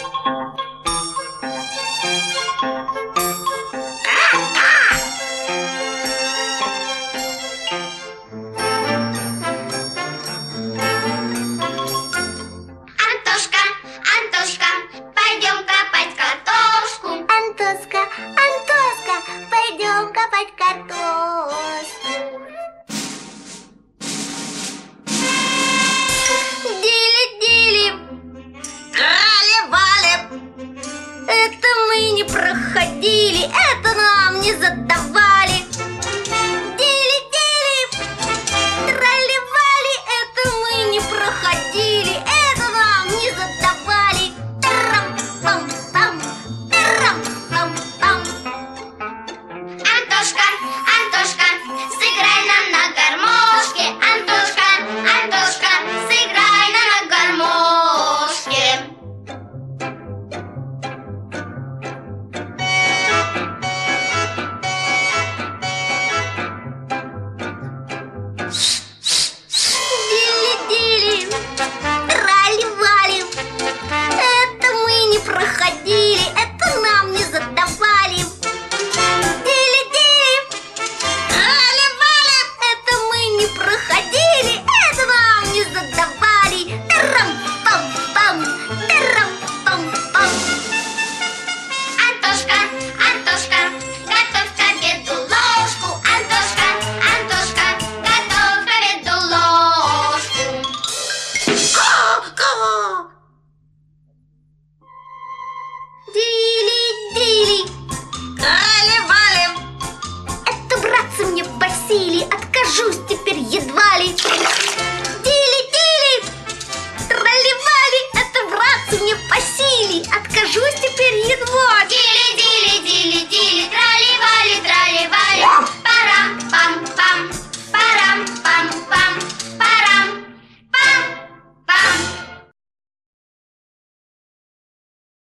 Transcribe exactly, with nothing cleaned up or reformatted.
Антошка, Антошка, пойдем копать картошку. Антошка, Антошка, пойдем копать картошку. Дили-дили, крали-вали. Это мы не проходили, это нам не задавали. Дили-дили, трали-вали. Это мы не проходили, это нам не задавали. Тарам-пам-пам, тарам-пам-пам. Антошка, Антошка, сыграй нам на гармошке. Антошка, Антошка, сыграй нам на гармошке. Дили-дили, трали-вали. Это мы не проходили, это нам не задавали. Дили-дили, трали-вали. Это мы не проходили, это нам не задавали. Тарам-пам-пам, тарам-пам-пам. Антошка, Антошка, готовь к обеду ложку. Антошка, Антошка, готовь к обеду ложку. Ка-ка! Дили-дили, крали-вали. Это, братцы, мне Василий, откажусь теперь едва ли. Дили-дили, трали-вали. Это, братцы, мне по силе, откажусь теперь едва. Дили